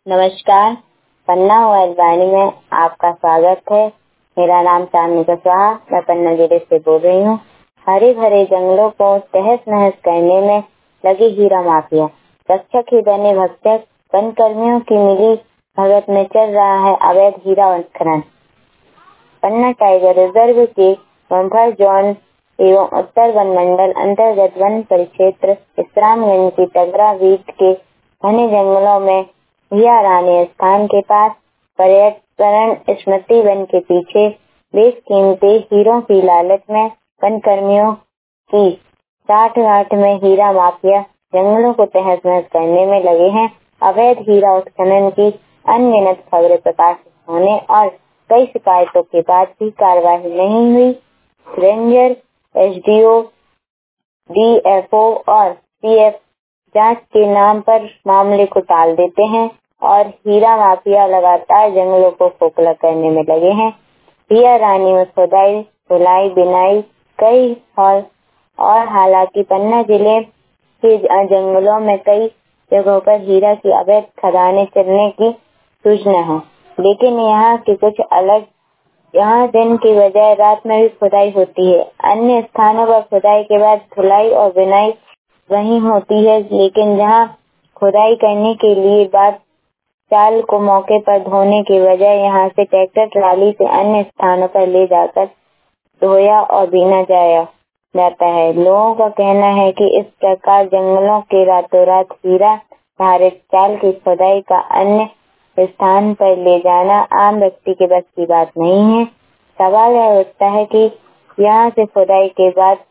नमस्कार। पन्ना मोबाइल वाणी में आपका स्वागत है। मेरा नाम चांदनी कुशवाहा, मैं पन्ना जिले से बोल रही हूँ। हरे भरे जंगलों को तहस नहस करने में लगे हीरा माफिया, रक्षक ही बने भक्षक, वन कर्मियों की मिली भगत में चल रहा है अवैध हीरा उत्खनन। पन्ना टाइगर रिजर्व के बम्फर जोन एवं उत्तर वन मंडल अंतर्गत वन परिक्षेत्र विश्रामगंज की तगरा बीट के घने जंगलों में भैया रानी स्थान के पास पर्यावरण स्मृति वन के पीछे बेशकीमती हीरों की लालच में वन कर्मियों की साठ-गांठ में हीरा माफिया जंगलों को तहस नहस करने में लगे हैं। अवैध हीरा उत्खनन की अनगिनत खबरें प्रकाशित होने और कई शिकायतों के बाद भी कार्रवाई नहीं हुई। रेंजर, एसडीओ, डीएफओ और पीएफ जांच के नाम पर मामले को टाल देते हैं और हीरा माफिया लगातार जंगलों को खोखला करने में लगे हैं। भैया रानी में खुदाई, धुलाई, बिनाई कई और हालांकि पन्ना जिले के जंगलों में कई जगहों पर हीरा की अवैध खदानें चलने की सूचना है, लेकिन यहाँ की कुछ अलग। यहाँ दिन की बजाय रात में भी खुदाई होती है। अन्य स्थानों पर खुदाई के बाद धुलाई और बिनाई वहीं होती है, लेकिन जहाँ खुदाई करने के लिए बाद चाल को मौके पर धोने के बजाय यहाँ से ट्रैक्टर ट्राली से अन्य स्थानों पर ले जाकर धोया और बीना जाता है। लोगों का कहना है कि इस प्रकार जंगलों के रातों रात हीरा धारित चाल की खुदाई का अन्य स्थान पर ले जाना आम व्यक्ति के बस की बात नहीं है। सवाल यह उठता है कि यहाँ से खुदाई के बाद